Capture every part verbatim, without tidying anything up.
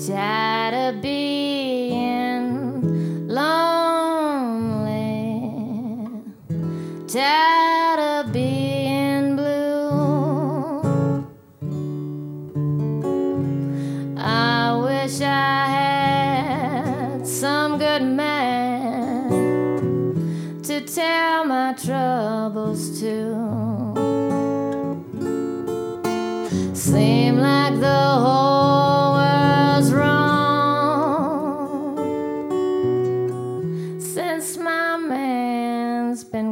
Tired of being lonely, tired of being blue. I wish I had some good man to tell my troubles to. Seem like the whole world's wrong since my man's been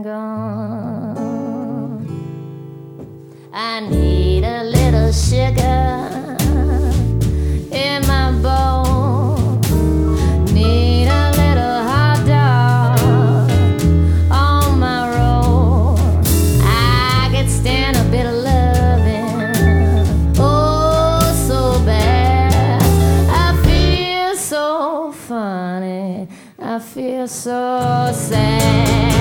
gone. I need a little sugar in my bowl, need a little hot dog on my roll. I could stand a bit of loving, oh so bad. I feel so funny, I feel so sad.